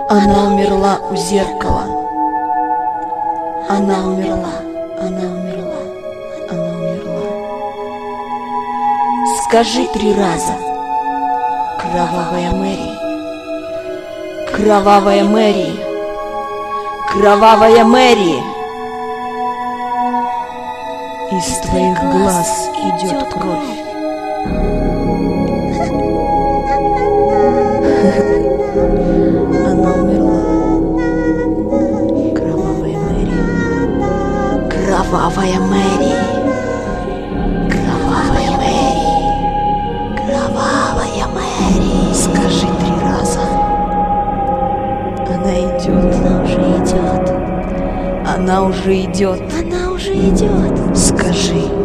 Она умерла у зеркала. Она умерла, она умерла, она умерла. Скажи 3 раза. Кровавая Мэри, кровавая Мэри, кровавая Мэри. Из твоих глаз идет кровь. Она умерла. Кровавая Мэри, кровавая Мэри, кровавая Мэри, кровавая Мэри. Скажи 3 раза. Она идет. Она уже идет. Она уже идет. Она уже идет. Скажи.